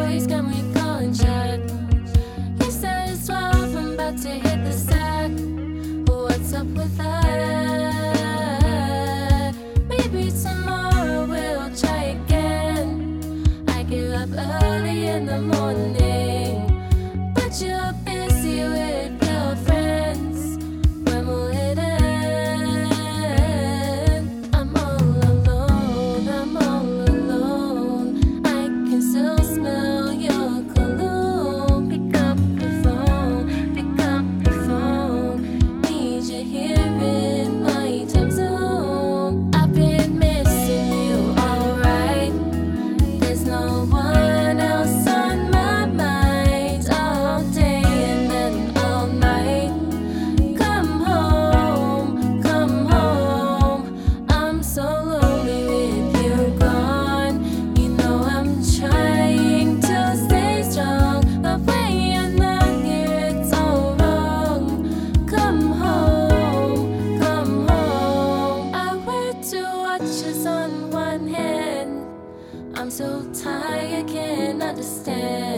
boys, can we call and chat? He said it's 12, I'm about to hit the sack. What's up with that? Maybe tomorrow we'll try again. I get up early in the morning, but you're busy with your friends. When will it end? I'm all alone, I'm all alone. I can still smell your cologne. Pick up the phone, pick up the phone. Need you here in my time zone. I've been missing you, alright. There's no one else on my mind all day and then all night. Come home, come home. I'm so lonely with you gone. You know I'm trying to stay strong, but when you're not here, it's all wrong. Come home, come home. I wear two watches on one hand. I'm so tired, can't understand.